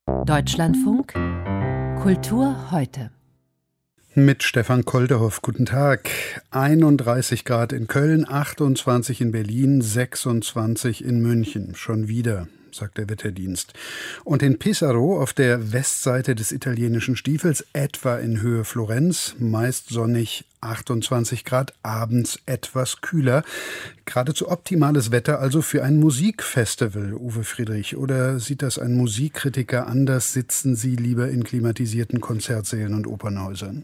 Deutschlandfunk Kultur heute. Mit Stefan Kolderhoff, guten Tag. 31 Grad in Köln, 28 in Berlin, 26 in München. Schon wieder, sagt der Wetterdienst. Und in Pesaro, auf der Westseite des italienischen Stiefels, etwa in Höhe Florenz, meist sonnig, 28 Grad, abends etwas kühler. Geradezu optimales Wetter also für ein Musikfestival, Uwe Friedrich. Oder sieht das ein Musikkritiker anders? Sitzen Sie lieber in klimatisierten Konzertsälen und Opernhäusern?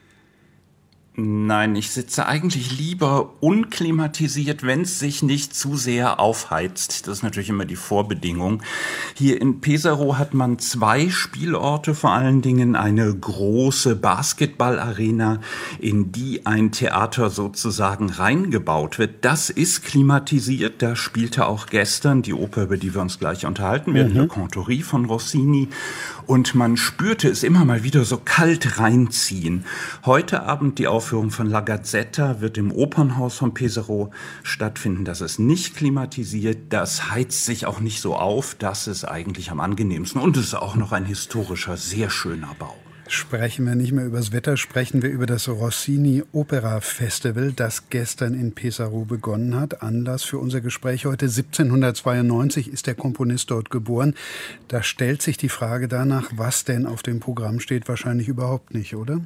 Nein, ich sitze eigentlich lieber unklimatisiert, wenn es sich nicht zu sehr aufheizt. Das ist natürlich immer die Vorbedingung. Hier in Pesaro hat man 2 Spielorte, vor allen Dingen eine große Basketballarena, in die ein Theater sozusagen reingebaut wird. Das ist klimatisiert. Da spielte auch gestern die Oper, über die wir uns gleich unterhalten werden, Le Cantori von Rossini. Und man spürte es immer mal wieder so kalt reinziehen. Heute Abend die Aufführung von La Gazzetta wird im Opernhaus von Pesaro stattfinden. Das ist nicht klimatisiert, das heizt sich auch nicht so auf, das ist eigentlich am angenehmsten. Und es ist auch noch ein historischer, sehr schöner Bau. Sprechen wir nicht mehr über das Wetter, sprechen wir über das Rossini Opera Festival, das gestern in Pesaro begonnen hat. Anlass für unser Gespräch heute: 1792 ist der Komponist dort geboren. Da stellt sich die Frage danach, was denn auf dem Programm steht, wahrscheinlich überhaupt nicht, oder?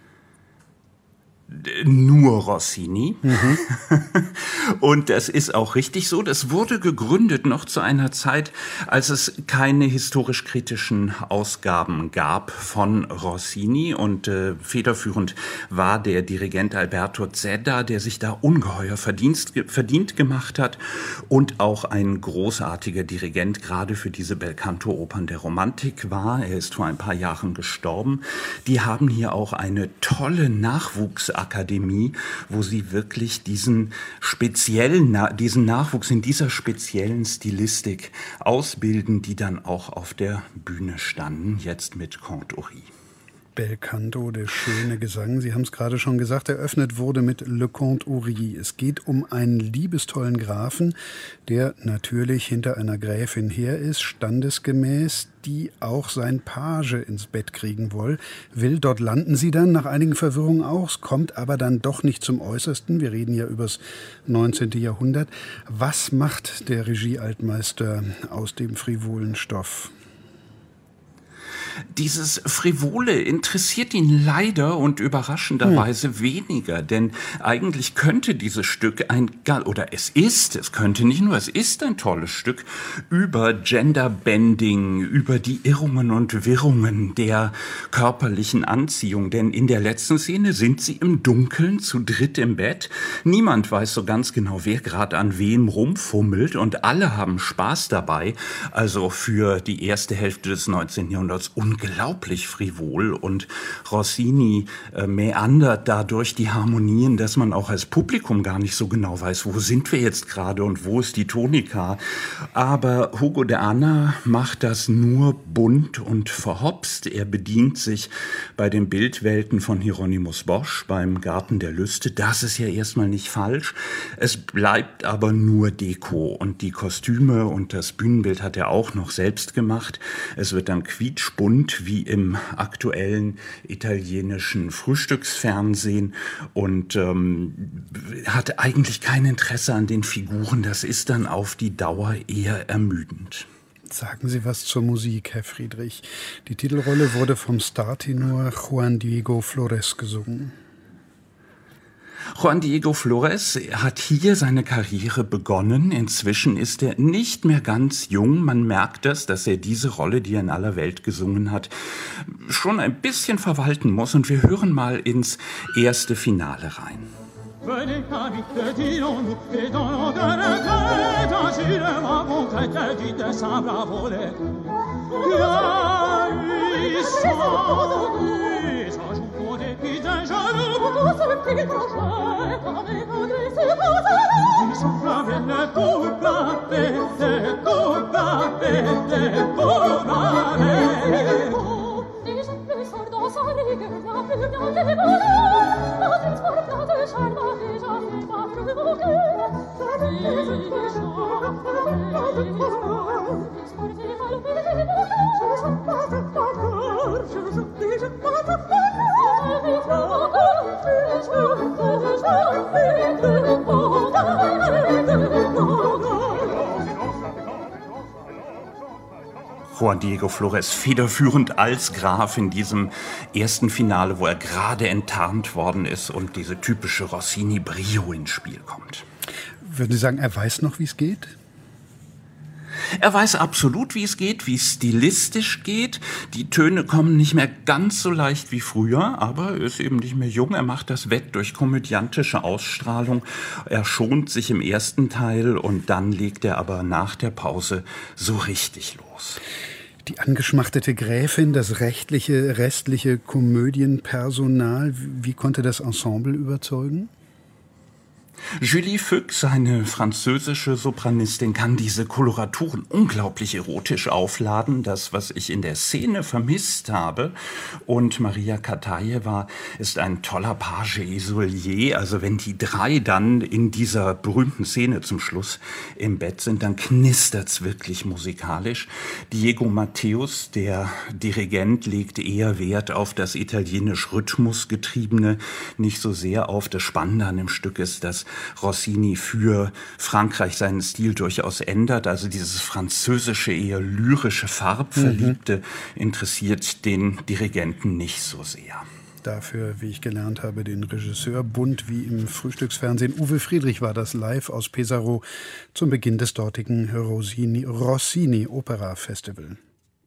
Nur Rossini. Und das ist auch richtig so. Das wurde gegründet noch zu einer Zeit, als es keine historisch-kritischen Ausgaben gab von Rossini. Und federführend war der Dirigent Alberto Zedda, der sich da ungeheuer verdient gemacht hat. Und auch ein großartiger Dirigent, gerade für diese Belcanto-Opern der Romantik war. Er ist vor ein paar Jahren gestorben. Die haben hier auch eine tolle Nachwuchsakademie, wo sie wirklich diesen Nachwuchs in dieser speziellen Stilistik ausbilden, die dann auch auf der Bühne standen, jetzt mit Cantori. Belcanto, der schöne Gesang. Sie haben es gerade schon gesagt, eröffnet wurde mit Le Cantori. Es geht um einen liebestollen Grafen, der natürlich hinter einer Gräfin her ist, standesgemäß, die auch sein Page ins Bett kriegen will. Dort landen sie dann nach einigen Verwirrungen auch, kommt aber dann doch nicht zum Äußersten. Wir reden ja über das 19. Jahrhundert. Was macht der Regie-Altmeister aus dem frivolen Stoff? Dieses Frivole interessiert ihn leider und überraschenderweise weniger, denn eigentlich könnte dieses Stück es ist ein tolles Stück über Genderbending, über die Irrungen und Wirrungen der körperlichen Anziehung, denn in der letzten Szene sind sie im Dunkeln zu dritt im Bett. Niemand weiß so ganz genau, wer gerade an wem rumfummelt und alle haben Spaß dabei. Also für die erste Hälfte des 19. Jahrhunderts unglaublich frivol, und Rossini meandert dadurch die Harmonien, dass man auch als Publikum gar nicht so genau weiß, wo sind wir jetzt gerade und wo ist die Tonika. Aber Hugo de Anna macht das nur bunt und verhopst. Er bedient sich bei den Bildwelten von Hieronymus Bosch, beim Garten der Lüste. Das ist ja erstmal nicht falsch. Es bleibt aber nur Deko, und die Kostüme und das Bühnenbild hat er auch noch selbst gemacht. Es wird dann quietschbunt, wie im aktuellen italienischen Frühstücksfernsehen, und hat eigentlich kein Interesse an den Figuren. Das ist dann auf die Dauer eher ermüdend. Sagen Sie was zur Musik, Herr Friedrich. Die Titelrolle wurde vom Startenor Juan Diego Flores gesungen. Juan Diego Flores hat hier seine Karriere begonnen. Inzwischen ist er nicht mehr ganz jung. Man merkt es, dass er diese Rolle, die er in aller Welt gesungen hat, schon ein bisschen verwalten muss. Und wir hören mal ins erste Finale rein. Juan Diego Flores federführend als Graf in diesem ersten Finale, wo er gerade enttarnt worden ist und diese typische Rossini-Brio ins Spiel kommt. Würden Sie sagen, er weiß noch, wie es geht? Er weiß absolut, wie es geht, wie es stilistisch geht. Die Töne kommen nicht mehr ganz so leicht wie früher, aber er ist eben nicht mehr jung. Er macht das wett durch komödiantische Ausstrahlung. Er schont sich im ersten Teil und dann legt er aber nach der Pause so richtig los. Die angeschmachtete Gräfin, das restliche Komödienpersonal, wie konnte das Ensemble überzeugen? Julie Fuchs, eine französische Sopranistin, kann diese Koloraturen unglaublich erotisch aufladen. Das, was ich in der Szene vermisst habe. Und Maria Katajewa ist ein toller Page Isolier. Also wenn die drei dann in dieser berühmten Szene zum Schluss im Bett sind, dann knistert's wirklich musikalisch. Diego Matthäus, der Dirigent, legt eher Wert auf das italienisch rhythmusgetriebene, nicht so sehr auf das Spannende an dem Stück ist, dass Rossini für Frankreich seinen Stil durchaus ändert. Also dieses französische, eher lyrische, farbverliebte interessiert den Dirigenten nicht so sehr. Dafür, wie ich gelernt habe, den Regisseur, bunt wie im Frühstücksfernsehen. Uwe Friedrich war das live aus Pesaro zum Beginn des dortigen Rossini Opera Festival.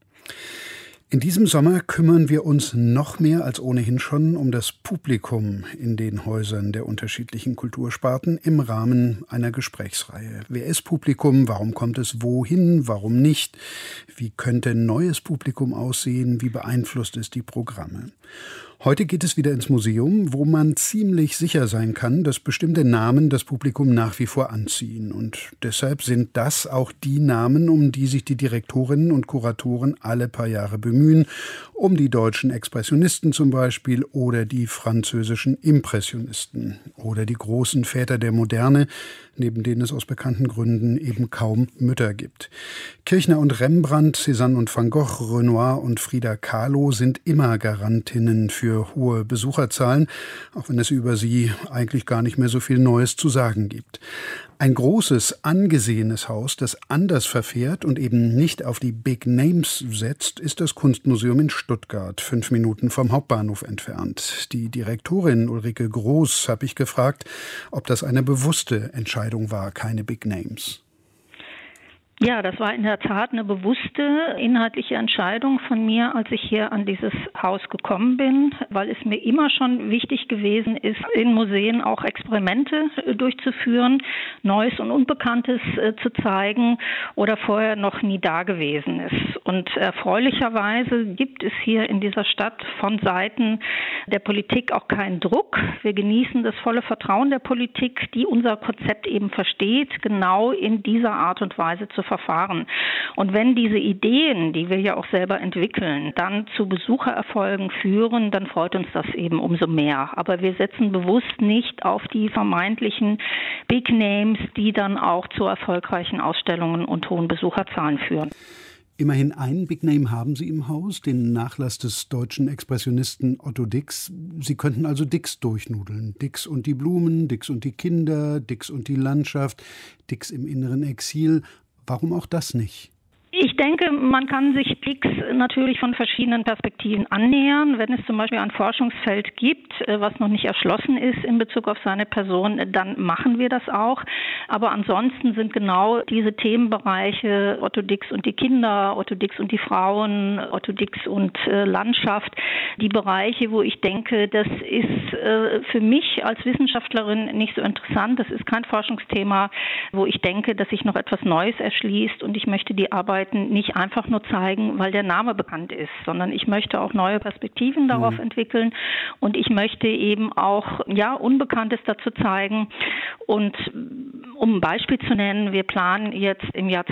In diesem Sommer kümmern wir uns noch mehr als ohnehin schon um das Publikum in den Häusern der unterschiedlichen Kultursparten im Rahmen einer Gesprächsreihe. Wer ist Publikum? Warum kommt es wohin? Warum nicht? Wie könnte neues Publikum aussehen? Wie beeinflusst es die Programme? Heute geht es wieder ins Museum, wo man ziemlich sicher sein kann, dass bestimmte Namen das Publikum nach wie vor anziehen. Und deshalb sind das auch die Namen, um die sich die Direktorinnen und Kuratoren alle paar Jahre bemühen, um die deutschen Expressionisten zum Beispiel oder die französischen Impressionisten oder die großen Väter der Moderne, neben denen es aus bekannten Gründen eben kaum Mütter gibt. Kirchner und Rembrandt, Cézanne und Van Gogh, Renoir und Frida Kahlo sind immer Garantinnen für hohe Besucherzahlen, auch wenn es über sie eigentlich gar nicht mehr so viel Neues zu sagen gibt. Ein großes, angesehenes Haus, das anders verfährt und eben nicht auf die Big Names setzt, ist das Kunstmuseum in Stuttgart, 5 Minuten vom Hauptbahnhof entfernt. Die Direktorin Ulrike Groß habe ich gefragt, ob das eine bewusste Entscheidung war, keine Big Names. Ja, das war in der Tat eine bewusste inhaltliche Entscheidung von mir, als ich hier an dieses Haus gekommen bin, weil es mir immer schon wichtig gewesen ist, in Museen auch Experimente durchzuführen, Neues und Unbekanntes zu zeigen oder vorher noch nie Dagewesenes. Und erfreulicherweise gibt es hier in dieser Stadt von Seiten der Politik auch keinen Druck. Wir genießen das volle Vertrauen der Politik, die unser Konzept eben versteht, genau in dieser Art und Weise zu verfahren. Und wenn diese Ideen, die wir ja auch selber entwickeln, dann zu Besuchererfolgen führen, dann freut uns das eben umso mehr. Aber wir setzen bewusst nicht auf die vermeintlichen Big Names, die dann auch zu erfolgreichen Ausstellungen und hohen Besucherzahlen führen. Immerhin einen Big Name haben Sie im Haus, den Nachlass des deutschen Expressionisten Otto Dix. Sie könnten also Dix durchnudeln. Dix und die Blumen, Dix und die Kinder, Dix und die Landschaft, Dix im inneren Exil. Warum auch das nicht? Ich denke, man kann sich Dix natürlich von verschiedenen Perspektiven annähern. Wenn es zum Beispiel ein Forschungsfeld gibt, was noch nicht erschlossen ist in Bezug auf seine Person, dann machen wir das auch. Aber ansonsten sind genau diese Themenbereiche Otto Dix und die Kinder, Otto Dix und die Frauen, Otto Dix und Landschaft, die Bereiche, wo ich denke, das ist für mich als Wissenschaftlerin nicht so interessant. Das ist kein Forschungsthema, wo ich denke, dass sich noch etwas Neues erschließt und ich möchte die Arbeit nicht einfach nur zeigen, weil der Name bekannt ist, sondern ich möchte auch neue Perspektiven darauf entwickeln und ich möchte eben auch Unbekanntes dazu zeigen. Und um ein Beispiel zu nennen, wir planen jetzt im Jahr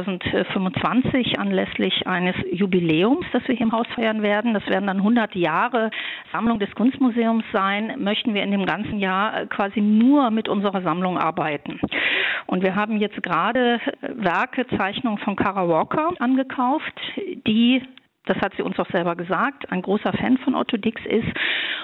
2025 anlässlich eines Jubiläums, das wir hier im Haus feiern werden. Das werden dann 100 Jahre Sammlung des Kunstmuseums sein, möchten wir in dem ganzen Jahr quasi nur mit unserer Sammlung arbeiten. Und wir haben jetzt gerade Werke, Zeichnungen von Kara Walker angekauft, die, das hat sie uns auch selber gesagt, ein großer Fan von Otto Dix ist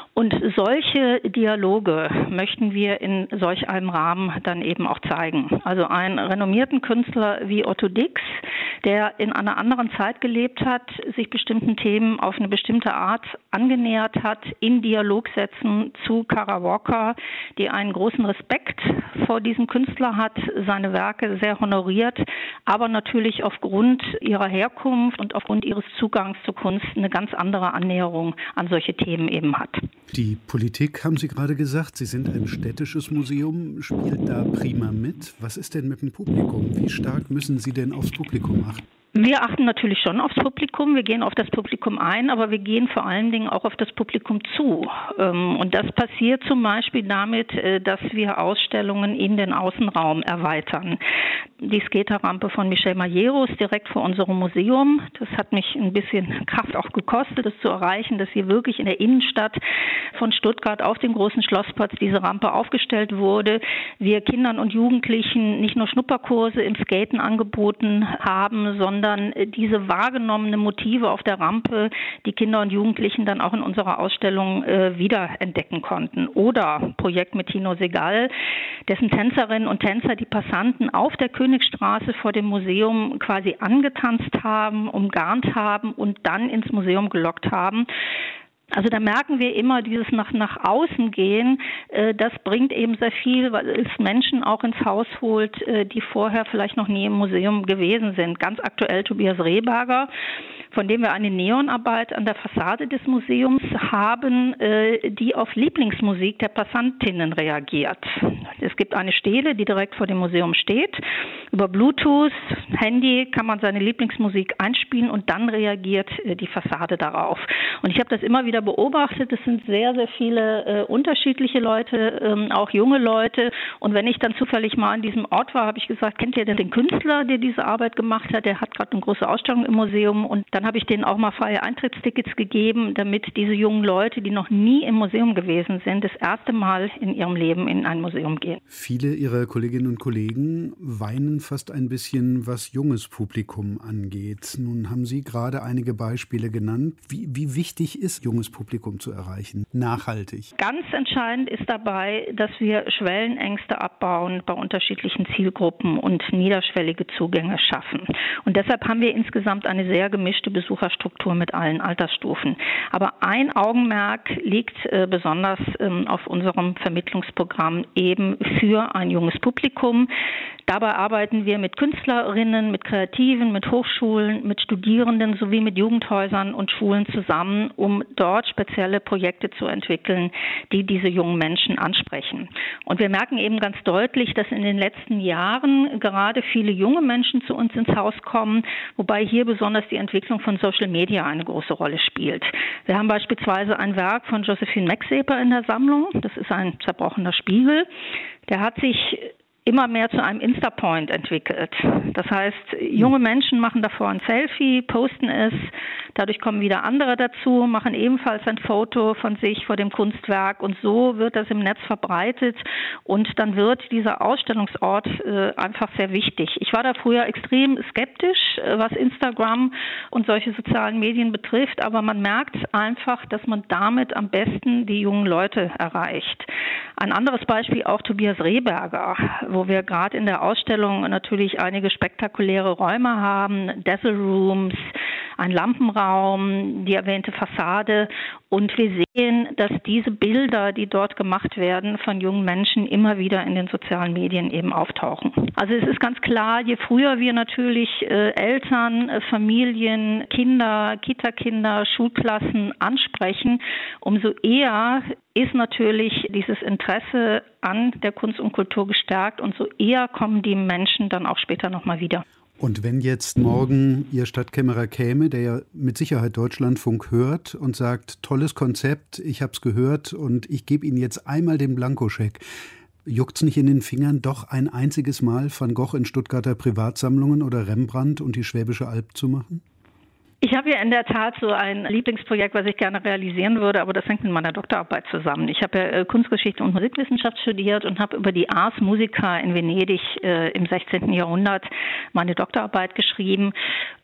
Und solche Dialoge möchten wir in solch einem Rahmen dann eben auch zeigen. Also einen renommierten Künstler wie Otto Dix, der in einer anderen Zeit gelebt hat, sich bestimmten Themen auf eine bestimmte Art angenähert hat, in Dialog setzen zu Kara Walker, die einen großen Respekt vor diesem Künstler hat, seine Werke sehr honoriert, aber natürlich aufgrund ihrer Herkunft und aufgrund ihres Zugangs zur Kunst eine ganz andere Annäherung an solche Themen eben hat. Die Politik, haben Sie gerade gesagt, Sie sind ein städtisches Museum, spielt da prima mit. Was ist denn mit dem Publikum? Wie stark müssen Sie denn aufs Publikum achten? Wir achten natürlich schon aufs Publikum, wir gehen auf das Publikum ein, aber wir gehen vor allen Dingen auch auf das Publikum zu. Und das passiert zum Beispiel damit, dass wir Ausstellungen in den Außenraum erweitern. Die Skaterrampe von Michel Majerus direkt vor unserem Museum, das hat mich ein bisschen Kraft auch gekostet, das zu erreichen, dass hier wirklich in der Innenstadt von Stuttgart auf dem großen Schlossplatz diese Rampe aufgestellt wurde. Wir Kindern und Jugendlichen nicht nur Schnupperkurse im Skaten angeboten haben, sondern diese wahrgenommenen Motive auf der Rampe, die Kinder und Jugendlichen dann auch in unserer Ausstellung wiederentdecken konnten. Oder Projekt mit Tino Segal, dessen Tänzerinnen und Tänzer die Passanten auf der Königstraße vor dem Museum quasi angetanzt haben, umgarnt haben und dann ins Museum gelockt haben. Also da merken wir immer, dieses nach außen gehen, das bringt eben sehr viel, weil es Menschen auch ins Haus holt, die vorher vielleicht noch nie im Museum gewesen sind. Ganz aktuell Tobias Rehberger, von dem wir eine Neonarbeit an der Fassade des Museums haben, die auf Lieblingsmusik der Passantinnen reagiert. Es gibt eine Stele, die direkt vor dem Museum steht. Über Bluetooth, Handy kann man seine Lieblingsmusik einspielen und dann reagiert die Fassade darauf. Und ich habe das immer wieder beobachtet. Es sind sehr, sehr viele unterschiedliche Leute, auch junge Leute. Und wenn ich dann zufällig mal an diesem Ort war, habe ich gesagt, kennt ihr denn den Künstler, der diese Arbeit gemacht hat? Der hat gerade eine große Ausstellung im Museum. Und dann habe ich denen auch mal freie Eintrittstickets gegeben, damit diese jungen Leute, die noch nie im Museum gewesen sind, das erste Mal in ihrem Leben in ein Museum gehen. Viele Ihrer Kolleginnen und Kollegen weinen fast ein bisschen, was junges Publikum angeht. Nun haben Sie gerade einige Beispiele genannt. Wie wichtig ist junges Publikum zu erreichen, nachhaltig? Ganz entscheidend ist dabei, dass wir Schwellenängste abbauen bei unterschiedlichen Zielgruppen und niederschwellige Zugänge schaffen. Und deshalb haben wir insgesamt eine sehr gemischte Besucherstruktur mit allen Altersstufen. Aber ein Augenmerk liegt besonders auf unserem Vermittlungsprogramm eben für ein junges Publikum. Dabei arbeiten wir mit Künstlerinnen, mit Kreativen, mit Hochschulen, mit Studierenden sowie mit Jugendhäusern und Schulen zusammen, um dort spezielle Projekte zu entwickeln, die diese jungen Menschen ansprechen. Und wir merken eben ganz deutlich, dass in den letzten Jahren gerade viele junge Menschen zu uns ins Haus kommen, wobei hier besonders die Entwicklung von Social Media eine große Rolle spielt. Wir haben beispielsweise ein Werk von Josephine Maxeper in der Sammlung. Das ist ein zerbrochener Spiegel. Der hat sich immer mehr zu einem Insta-Point entwickelt. Das heißt, junge Menschen machen davor ein Selfie, posten es, dadurch kommen wieder andere dazu, machen ebenfalls ein Foto von sich vor dem Kunstwerk und so wird das im Netz verbreitet und dann wird dieser Ausstellungsort einfach sehr wichtig. Ich war da früher extrem skeptisch, was Instagram und solche sozialen Medien betrifft, aber man merkt einfach, dass man damit am besten die jungen Leute erreicht. Ein anderes Beispiel auch Tobias Rehberger, wo wir gerade in der Ausstellung natürlich einige spektakuläre Räume haben, Dazzle Rooms, ein Lampenraum, die erwähnte Fassade. Und wir sehen, dass diese Bilder, die dort gemacht werden von jungen Menschen, immer wieder in den sozialen Medien eben auftauchen. Also es ist ganz klar, je früher wir natürlich Eltern, Familien, Kinder, Kita-Kinder, Schulklassen ansprechen, umso eher ist natürlich dieses Interesse an der Kunst und Kultur gestärkt und so eher kommen die Menschen dann auch später nochmal wieder. Und wenn jetzt morgen Ihr Stadtkämmerer käme, der ja mit Sicherheit Deutschlandfunk hört und sagt, tolles Konzept, ich habe es gehört und ich gebe Ihnen jetzt einmal den Blankoscheck, juckt's nicht in den Fingern, doch ein einziges Mal Van Gogh in Stuttgarter Privatsammlungen oder Rembrandt und die Schwäbische Alb zu machen? Ich habe ja in der Tat so ein Lieblingsprojekt, was ich gerne realisieren würde, aber das hängt mit meiner Doktorarbeit zusammen. Ich habe ja Kunstgeschichte und Musikwissenschaft studiert und habe über die Ars Musica in Venedig im 16. Jahrhundert meine Doktorarbeit geschrieben.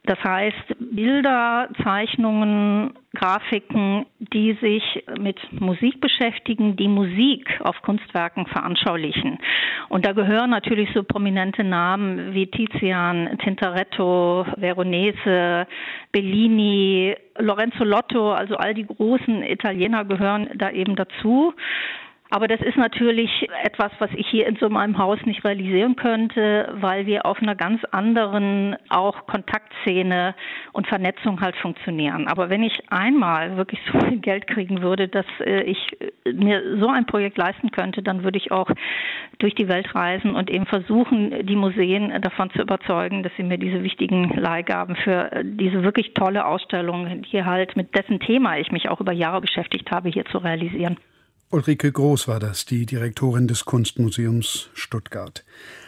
Das heißt, Bilder, Zeichnungen, Grafiken, die sich mit Musik beschäftigen, die Musik auf Kunstwerken veranschaulichen. Und da gehören natürlich so prominente Namen wie Tizian, Tintoretto, Veronese, Bellini, Lorenzo Lotto, also all die großen Italiener gehören da eben dazu. Aber das ist natürlich etwas, was ich hier in so meinem Haus nicht realisieren könnte, weil wir auf einer ganz anderen auch Kontaktszene und Vernetzung halt funktionieren. Aber wenn ich einmal wirklich so viel Geld kriegen würde, dass ich mir so ein Projekt leisten könnte, dann würde ich auch durch die Welt reisen und eben versuchen, die Museen davon zu überzeugen, dass sie mir diese wichtigen Leihgaben für diese wirklich tolle Ausstellung, die halt mit dessen Thema ich mich auch über Jahre beschäftigt habe, hier zu realisieren. Ulrike Groß war das, die Direktorin des Kunstmuseums Stuttgart.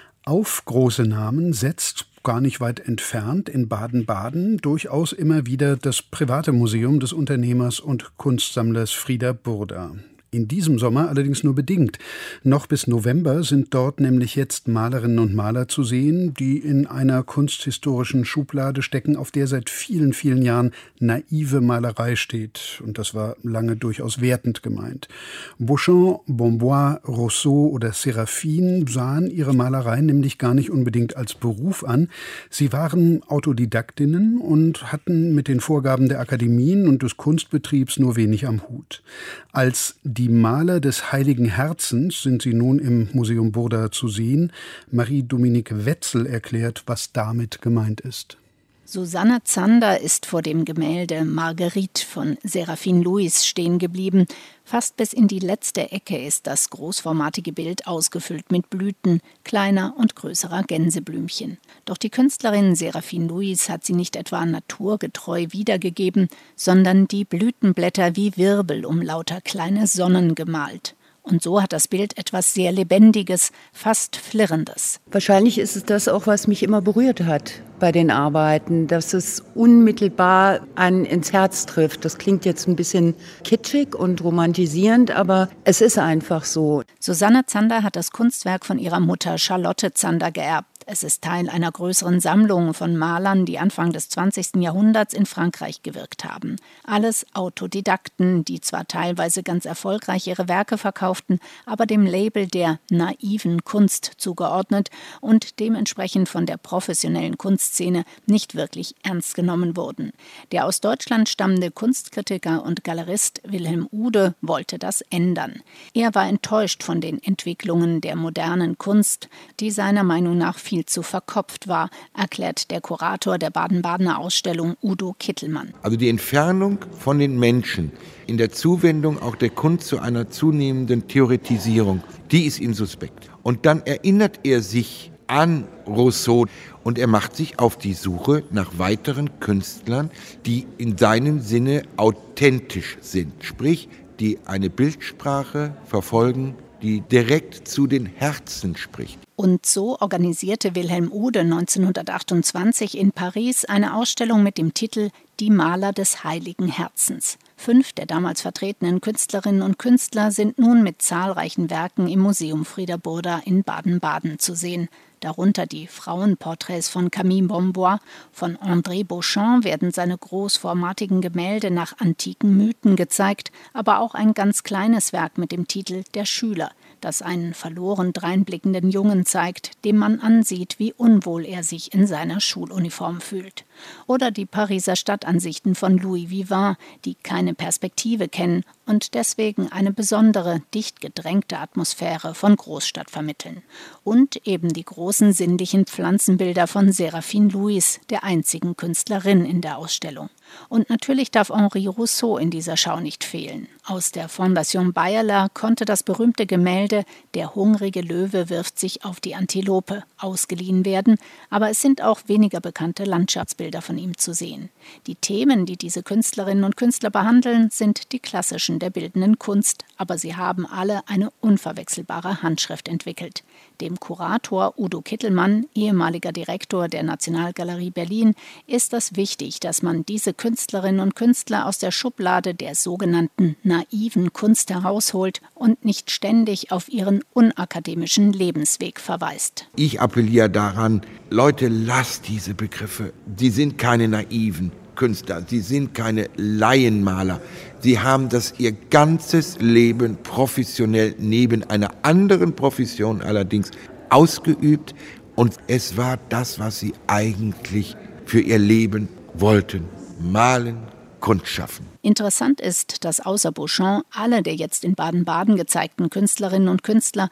Auf große Namen setzt, gar nicht weit entfernt, in Baden-Baden durchaus immer wieder das private Museum des Unternehmers und Kunstsammlers Frieder Burda. In diesem Sommer allerdings nur bedingt. Noch bis November sind dort nämlich jetzt Malerinnen und Maler zu sehen, die in einer kunsthistorischen Schublade stecken, auf der seit vielen, vielen Jahren naive Malerei steht. Und das war lange durchaus wertend gemeint. Beauchamp, Bombois, Rousseau oder Séraphine sahen ihre Malerei nämlich gar nicht unbedingt als Beruf an. Sie waren Autodidaktinnen und hatten mit den Vorgaben der Akademien und des Kunstbetriebs nur wenig am Hut. Als die Maler des Heiligen Herzens sind sie nun im Museum Burda zu sehen. Marie-Dominique Wetzel erklärt, was damit gemeint ist. Susanne Zander ist vor dem Gemälde Marguerite von Séraphine Louis stehen geblieben. Fast bis in die letzte Ecke ist das großformatige Bild ausgefüllt mit Blüten, kleiner und größerer Gänseblümchen. Doch die Künstlerin Séraphine Louis hat sie nicht etwa naturgetreu wiedergegeben, sondern die Blütenblätter wie Wirbel um lauter kleine Sonnen gemalt. Und so hat das Bild etwas sehr Lebendiges, fast Flirrendes. Wahrscheinlich ist es das auch, was mich immer berührt hat bei den Arbeiten, dass es unmittelbar einen ins Herz trifft. Das klingt jetzt ein bisschen kitschig und romantisierend, aber es ist einfach so. Susanne Zander hat das Kunstwerk von ihrer Mutter Charlotte Zander geerbt. Es ist Teil einer größeren Sammlung von Malern, die Anfang des 20. Jahrhunderts in Frankreich gewirkt haben. Alles Autodidakten, die zwar teilweise ganz erfolgreich ihre Werke verkauften, aber dem Label der naiven Kunst zugeordnet und dementsprechend von der professionellen Kunstszene nicht wirklich ernst genommen wurden. Der aus Deutschland stammende Kunstkritiker und Galerist Wilhelm Ude wollte das ändern. Er war enttäuscht von den Entwicklungen der modernen Kunst, die seiner Meinung nach viel zu verkopft war, erklärt der Kurator der Baden-Badener Ausstellung Udo Kittelmann. Also die Entfernung von den Menschen in der Zuwendung auch der Kunst zu einer zunehmenden Theoretisierung, die ist ihm suspekt. Und dann erinnert er sich an Rousseau und er macht sich auf die Suche nach weiteren Künstlern, die in seinem Sinne authentisch sind, sprich, die eine Bildsprache verfolgen, die direkt zu den Herzen spricht. Und so organisierte Wilhelm Ude 1928 in Paris eine Ausstellung mit dem Titel »Die Maler des Heiligen Herzens«. 5 der damals vertretenen Künstlerinnen und Künstler sind nun mit zahlreichen Werken im Museum Frieder Burda in Baden-Baden zu sehen. Darunter die Frauenporträts von Camille Bombois. Von André Beauchamp werden seine großformatigen Gemälde nach antiken Mythen gezeigt, aber auch ein ganz kleines Werk mit dem Titel »Der Schüler«, das einen verloren dreinblickenden Jungen zeigt, dem man ansieht, wie unwohl er sich in seiner Schuluniform fühlt. Oder die Pariser Stadtansichten von Louis Vivant, die keine Perspektive kennen und deswegen eine besondere, dicht gedrängte Atmosphäre von Großstadt vermitteln. Und eben die großen sinnlichen Pflanzenbilder von Séraphine Louis, der einzigen Künstlerin in der Ausstellung. Und natürlich darf Henri Rousseau in dieser Schau nicht fehlen. Aus der Fondation Bayerler konnte das berühmte Gemälde »Der hungrige Löwe wirft sich auf die Antilope« ausgeliehen werden, aber es sind auch weniger bekannte Landschaftsbilder von ihm zu sehen. Die Themen, die diese Künstlerinnen und Künstler behandeln, sind die klassischen der bildenden Kunst, aber sie haben alle eine unverwechselbare Handschrift entwickelt. Dem Kurator Udo Kittelmann, ehemaliger Direktor der Nationalgalerie Berlin, ist es wichtig, dass man diese Künstlerinnen und Künstler aus der Schublade der sogenannten naiven Kunst herausholt und nicht ständig auf ihren unakademischen Lebensweg verweist. Ich appelliere daran, Leute, lasst diese Begriffe. Sie sind keine naiven Künstler, sie sind keine Laienmaler. Sie haben das ihr ganzes Leben professionell neben einer anderen Profession allerdings ausgeübt. Und es war das, was sie eigentlich für ihr Leben wollten. Malen, Kunst schaffen. Interessant ist, dass außer Beauchamp alle der jetzt in Baden-Baden gezeigten Künstlerinnen und Künstler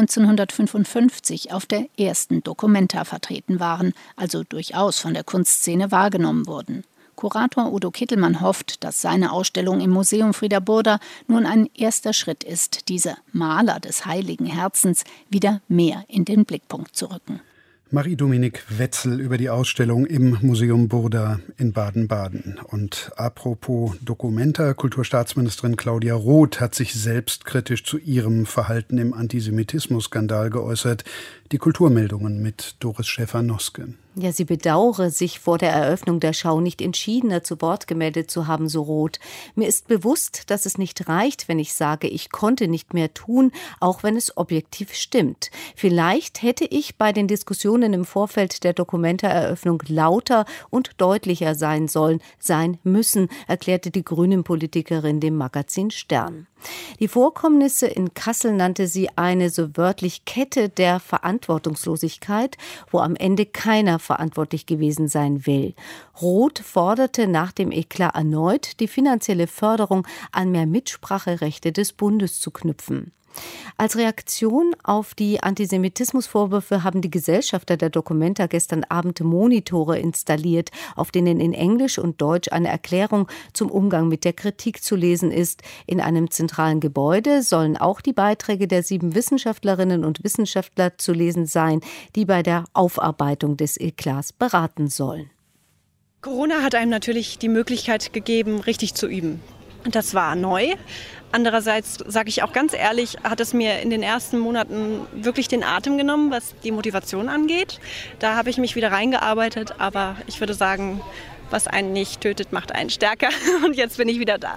1955 auf der ersten Documenta vertreten waren, also durchaus von der Kunstszene wahrgenommen wurden. Kurator Udo Kittelmann hofft, dass seine Ausstellung im Museum Frieder Burda nun ein erster Schritt ist, diese Maler des heiligen Herzens wieder mehr in den Blickpunkt zu rücken. Marie-Dominique Wetzel über die Ausstellung im Museum Burda in Baden-Baden. Und apropos Documenta, Kulturstaatsministerin Claudia Roth hat sich selbstkritisch zu ihrem Verhalten im Antisemitismus-Skandal geäußert. Die Kulturmeldungen mit Doris Schäfer-Noske. Ja, sie bedauere, sich vor der Eröffnung der Schau nicht entschiedener zu Wort gemeldet zu haben, so Roth. Mir ist bewusst, dass es nicht reicht, wenn ich sage, ich konnte nicht mehr tun, auch wenn es objektiv stimmt. Vielleicht hätte ich bei den Diskussionen im Vorfeld der Documenta-Eröffnung lauter und deutlicher sein müssen, erklärte die Grünen-Politikerin dem Magazin Stern. Die Vorkommnisse in Kassel nannte sie eine so wörtlich Kette der Verantwortungslosigkeit, wo am Ende keiner verantwortlich gewesen sein will. Roth forderte nach dem Eklat erneut, die finanzielle Förderung an mehr Mitspracherechte des Bundes zu knüpfen. Als Reaktion auf die Antisemitismusvorwürfe haben die Gesellschafter der Documenta gestern Abend Monitore installiert, auf denen in Englisch und Deutsch eine Erklärung zum Umgang mit der Kritik zu lesen ist. In einem zentralen Gebäude sollen auch die Beiträge der 7 Wissenschaftlerinnen und Wissenschaftler zu lesen sein, die bei der Aufarbeitung des Eklats beraten sollen. Corona hat einem natürlich die Möglichkeit gegeben, richtig zu üben. Das war neu. Andererseits, sage ich auch ganz ehrlich, hat es mir in den ersten Monaten wirklich den Atem genommen, was die Motivation angeht. Da habe ich mich wieder reingearbeitet, aber ich würde sagen, was einen nicht tötet, macht einen stärker. Und jetzt bin ich wieder da.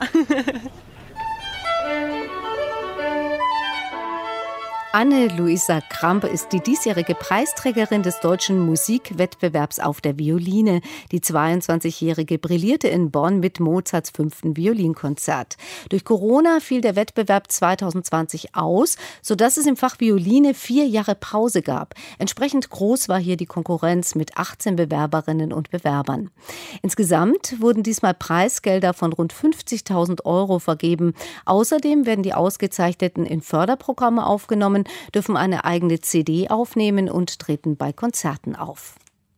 Anne-Luisa Kramp ist die diesjährige Preisträgerin des deutschen Musikwettbewerbs auf der Violine. Die 22-Jährige brillierte in Bonn mit Mozarts 5. Violinkonzert. Durch Corona fiel der Wettbewerb 2020 aus, sodass es im Fach Violine 4 Jahre Pause gab. Entsprechend groß war hier die Konkurrenz mit 18 Bewerberinnen und Bewerbern. Insgesamt wurden diesmal Preisgelder von rund 50.000 € vergeben. Außerdem werden die Ausgezeichneten in Förderprogramme aufgenommen, dürfen eine eigene CD aufnehmen und treten bei Konzerten auf.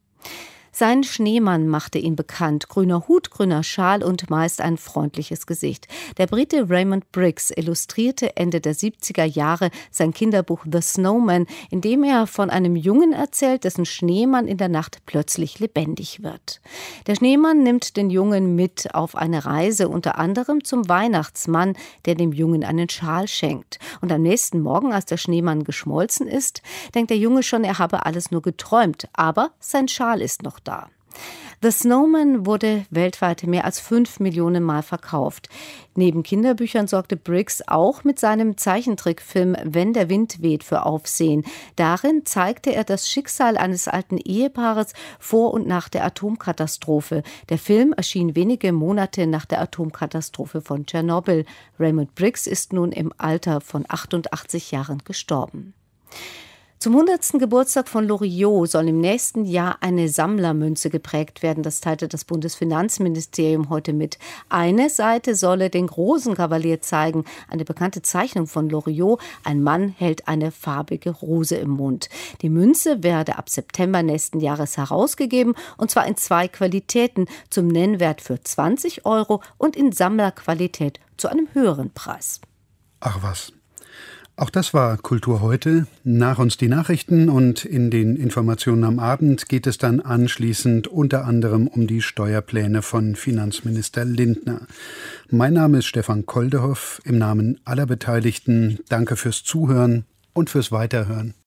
Sein Schneemann machte ihn bekannt. Grüner Hut, grüner Schal und meist ein freundliches Gesicht. Der Brite Raymond Briggs illustrierte Ende der 70er Jahre sein Kinderbuch The Snowman, in dem er von einem Jungen erzählt, dessen Schneemann in der Nacht plötzlich lebendig wird. Der Schneemann nimmt den Jungen mit auf eine Reise, unter anderem zum Weihnachtsmann, der dem Jungen einen Schal schenkt. Und am nächsten Morgen, als der Schneemann geschmolzen ist, denkt der Junge schon, er habe alles nur geträumt. Aber sein Schal ist noch da. The Snowman wurde weltweit mehr als 5 Millionen Mal verkauft. Neben Kinderbüchern sorgte Briggs auch mit seinem Zeichentrickfilm Wenn der Wind weht für Aufsehen. Darin zeigte er das Schicksal eines alten Ehepaares vor und nach der Atomkatastrophe. Der Film erschien wenige Monate nach der Atomkatastrophe von Tschernobyl. Raymond Briggs ist nun im Alter von 88 Jahren gestorben. Zum 100. Geburtstag von Loriot soll im nächsten Jahr eine Sammlermünze geprägt werden. Das teilte das Bundesfinanzministerium heute mit. Eine Seite solle den großen Kavalier zeigen, eine bekannte Zeichnung von Loriot. Ein Mann hält eine farbige Rose im Mund. Die Münze werde ab September nächsten Jahres herausgegeben, und zwar in 2 Qualitäten, zum Nennwert für 20 € und in Sammlerqualität zu einem höheren Preis. Ach was. Auch das war Kultur heute. Nach uns die Nachrichten, und in den Informationen am Abend geht es dann anschließend unter anderem um die Steuerpläne von Finanzminister Lindner. Mein Name ist Stefan Koldehoff. Im Namen aller Beteiligten danke fürs Zuhören und fürs Weiterhören.